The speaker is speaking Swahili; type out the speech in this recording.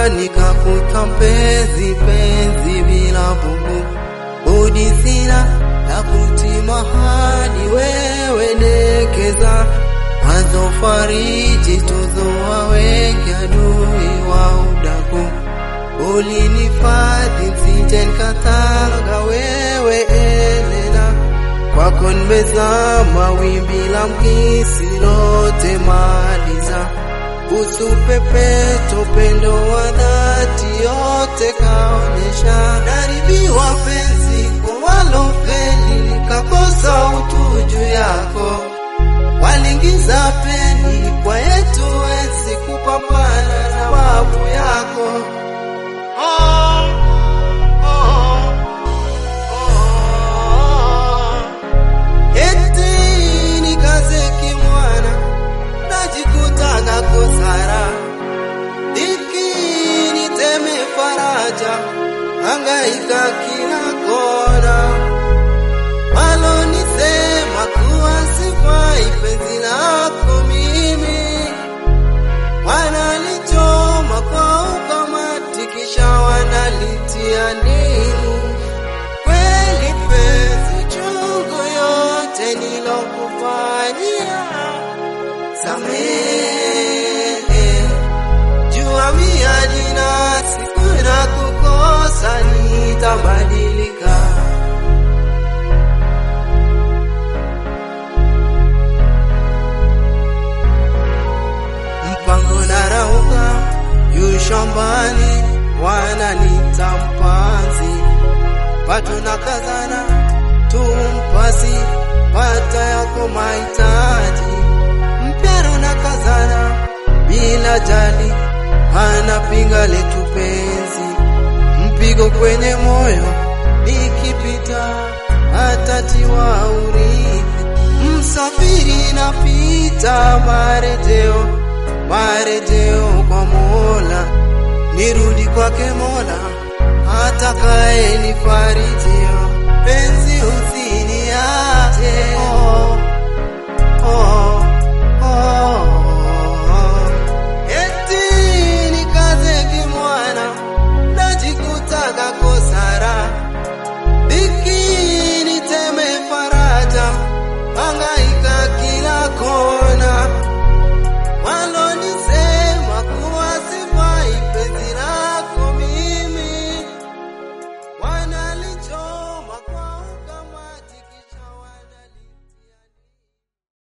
nikakuta mpenzi bila bubu. Budi sina la kutima hadi wewe dekeza. Mwanzo fariji tuzoa wengi adui wa udaku. Ulinifadhi msije nikatanga wewe Elena. Kwako nimezama wimbi la mkisi lote maliza. Busu pepeto pendo wa dhati yote kaonyesha. Naribiwa penzi kwa walofeli nikakosa utu juu yako. Walingiza peni kwa yetu wezi kupambana na babu yako. Eti nikaze kimwana najikuta nakosara. Iki niteme faraja hangaika kila kona. Walonisema kuwa sifai penzi lako mimi. Wanalichoma kwa ukamati kisha wanalitia nini. Kweli penzi chungu yote nilokufanyia. Samehe, jua miadi na siku na kukosa nitabadilika. Mpango na rauka yu shambani wananita mpanzi. Pato na kazana tumpasi pata yako mahitaji. Mpero na kazana bila jali anapinga letu penzi. Mpigo kwenye moyo nikipita atatiwa urithi. Msafiri napita marejeo kwa Mola. Nirudi kwake Mola atakaye nifarijio. Penzi usiniache.